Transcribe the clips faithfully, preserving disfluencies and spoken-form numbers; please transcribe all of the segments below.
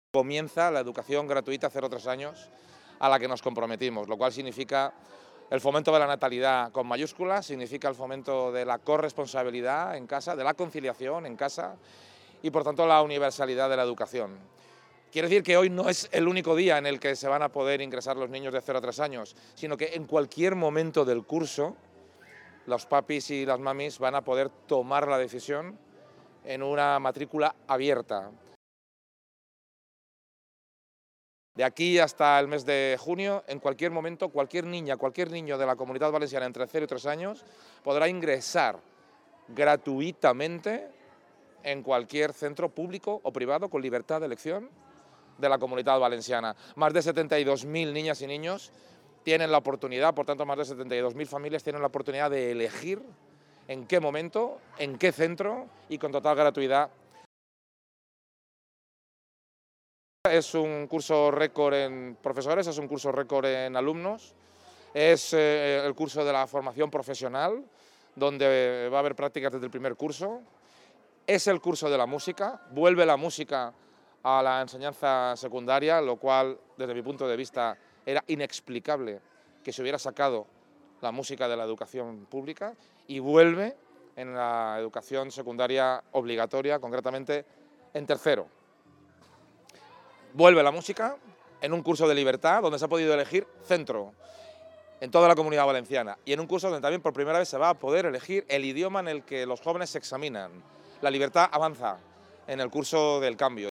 Comienza la educación gratuita cero a tres años a la que nos comprometimos, lo cual significa el fomento de la natalidad con mayúsculas, significa el fomento de la corresponsabilidad en casa, de la conciliación en casa y por tanto la universalidad de la educación. Quiere decir que hoy no es el único día en el que se van a poder ingresar los niños de cero a tres años, sino que en cualquier momento del curso los papis y las mamis van a poder tomar la decisión en una matrícula abierta. De aquí hasta el mes de junio, en cualquier momento, cualquier niña, cualquier niño de la Comunidad Valenciana entre cero y tres años podrá ingresar gratuitamente en cualquier centro público o privado con libertad de elección de la Comunidad Valenciana. Más de setenta y dos mil niñas y niños tienen la oportunidad, por tanto más de setenta y dos mil familias tienen la oportunidad de elegir en qué momento, en qué centro y con total gratuidad. Es un curso récord en profesores, es un curso récord en alumnos, es eh, el curso de la formación profesional, donde va a haber prácticas desde el primer curso, es el curso de la música, vuelve la música a la enseñanza secundaria, lo cual, desde mi punto de vista, era inexplicable que se hubiera sacado la música de la educación pública, y vuelve en la educación secundaria obligatoria, concretamente en tercero. Vuelve la música en un curso de libertad donde se ha podido elegir centro en toda la Comunidad Valenciana y en un curso donde también por primera vez se va a poder elegir el idioma en el que los jóvenes se examinan. La libertad avanza en el curso del cambio.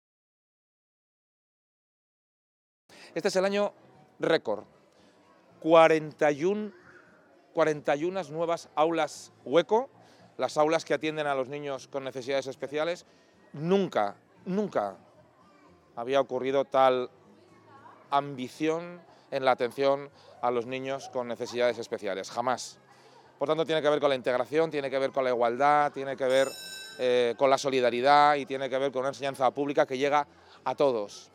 Este es el año récord. cuarenta y una nuevas aulas hueco, las aulas que atienden a los niños con necesidades especiales. Nunca, nunca había ocurrido tal ambición en la atención a los niños con necesidades especiales, jamás. Por tanto, tiene que ver con la integración, tiene que ver con la igualdad, tiene que ver eh, con la solidaridad y tiene que ver con una enseñanza pública que llega a todos.